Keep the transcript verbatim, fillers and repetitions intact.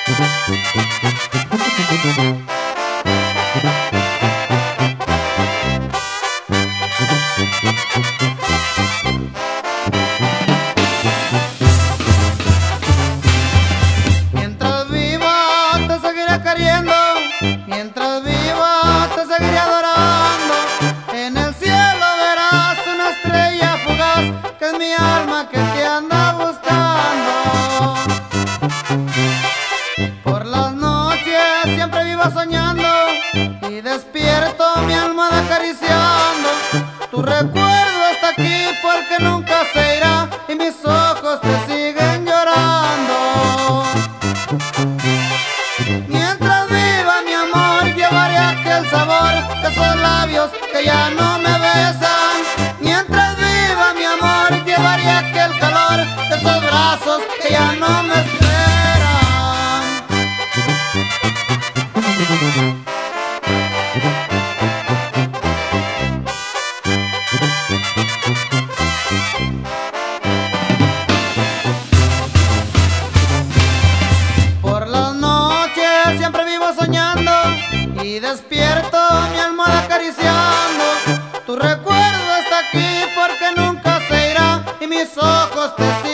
Mientras viva te seguiré queriendo, mientras viva te seguiré adorando. En el cielo verás una estrella fugaz, que es mi alma que te anda buscando. Por las noches siempre vivo soñando y despierto mi alma acariciando. Tu recuerdo está aquí porque nunca se irá y mis ojos te siguen llorando. Mientras viva mi amor llevaré aquel sabor de esos labios que ya no me besan. Mientras viva mi amor llevaré aquel calor de esos brazos que ya no me esperan. Por las noches siempre vivo soñando y despierto mi alma acariciando. Tu recuerdo está aquí porque nunca se irá y mis ojos te siguen.